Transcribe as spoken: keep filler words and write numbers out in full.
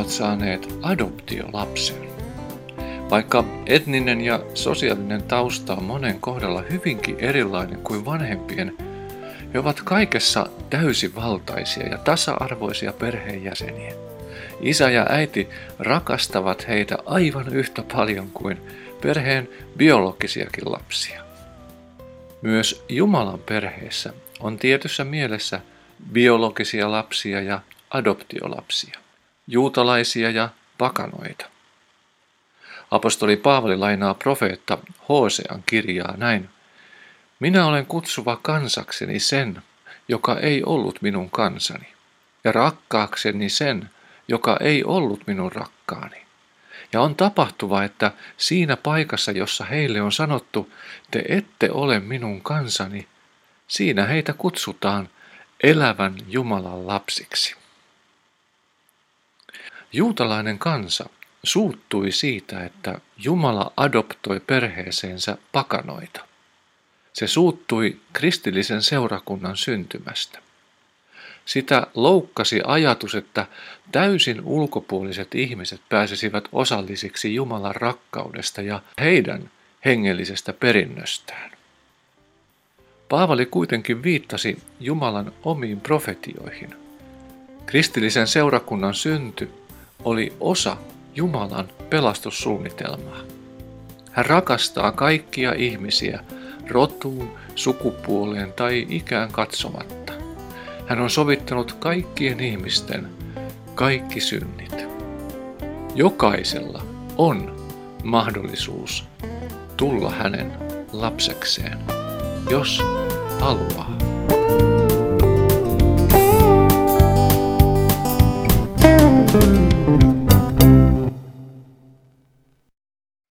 ovat saaneet adoptiolapsen. Vaikka etninen ja sosiaalinen tausta on monen kohdalla hyvinkin erilainen kuin vanhempien, he ovat kaikessa täysivaltaisia ja tasa-arvoisia perheenjäseniä. Isä ja äiti rakastavat heitä aivan yhtä paljon kuin perheen biologisiakin lapsia. Myös Jumalan perheessä on tietyssä mielessä biologisia lapsia ja adoptiolapsia, juutalaisia ja pakanoita. Apostoli Paavali lainaa profeetta Hosean kirjaa näin: Minä olen kutsuva kansakseni sen, joka ei ollut minun kansani, ja rakkaakseni sen, joka ei ollut minun rakkaani. Ja on tapahtuva, että siinä paikassa, jossa heille on sanottu, te ette ole minun kansani, siinä heitä kutsutaan elävän Jumalan lapsiksi. Juutalainen kansa suuttui siitä, että Jumala adoptoi perheeseensä pakanoita. Se suuttui kristillisen seurakunnan syntymästä. Sitä loukkasi ajatus, että täysin ulkopuoliset ihmiset pääsisivät osallisiksi Jumalan rakkaudesta ja heidän hengellisestä perinnöstään. Paavali kuitenkin viittasi Jumalan omiin profetioihin. Kristillisen seurakunnan synty oli osa Jumalan pelastussuunnitelmaa. Hän rakastaa kaikkia ihmisiä rotuun, sukupuoleen tai ikään katsomatta. Hän on sovittanut kaikkien ihmisten kaikki synnit. Jokaisella on mahdollisuus tulla hänen lapsekseen, jos haluaa.